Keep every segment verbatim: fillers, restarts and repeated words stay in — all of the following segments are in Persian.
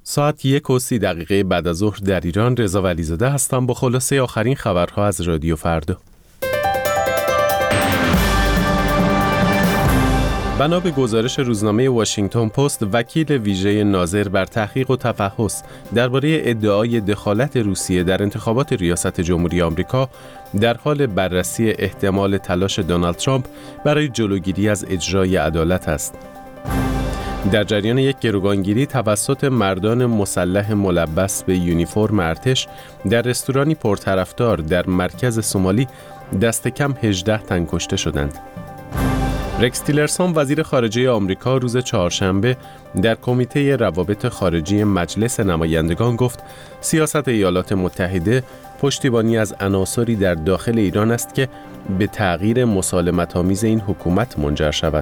ساعت یک و سی دقیقه بعد از ظهر در ایران. رضا ولیزاده هستم با خلاصه آخرین خبرها از رادیو فردا. بنا به گزارش روزنامه واشنگتن پست، وکیل ویژه ناظر بر تحقیق و تفحص درباره ادعای دخالت روسیه در انتخابات ریاست جمهوری آمریکا در حال بررسی احتمال تلاش دونالد ترامپ برای جلوگیری از اجرای عدالت است. در جریان یک گروگانگیری توسط مردان مسلح ملبس به یونیفرم ارتش در رستورانی پرطرفدار در مرکز سومالی دست کم هجده تن کشته شدند. رکس تیلرسون وزیر خارجه آمریکا روز چهارشنبه در کمیته روابط خارجی مجلس نمایندگان گفت سیاست ایالات متحده پشتیبانی از عناصری در داخل ایران است که به تغییر مسالمت‌آمیز این حکومت منجر شود.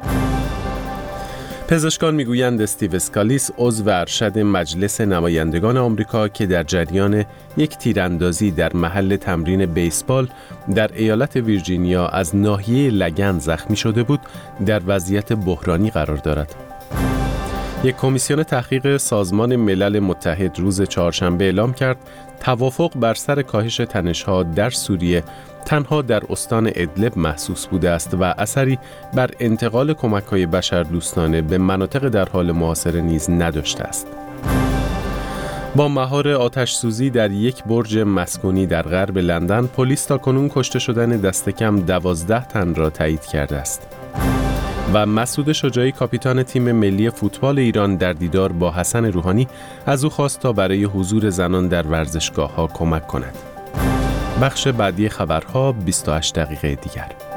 پزشکان میگویند استیو اسکالیس عضو ارشد مجلس نمایندگان آمریکا که در جریان یک تیراندازی در محل تمرین بیسبال در ایالت ویرجینیا از ناحیه لگن زخمی شده بود، در وضعیت بحرانی قرار دارد. یک کمیسیون تحقیق سازمان ملل متحد روز چهارشنبه اعلام کرد توافق بر سر کاهش تنش‌ها در سوریه تنها در استان ادلب محسوس بوده است و اثری بر انتقال کمک‌های بشردوستانه به مناطق در حال محاصره نیز نداشته است. با مهار آتش‌سوزی در یک برج مسکونی در غرب لندن، پلیس تاکنون کشته شدن دست کم دوازده تن را تایید کرده است. و مسعود شجاعی کاپیتان تیم ملی فوتبال ایران در دیدار با حسن روحانی از او خواست تا برای حضور زنان در ورزشگاه‌ها کمک کند. بخش بعدی خبرها بیست و هشت دقیقه دیگر.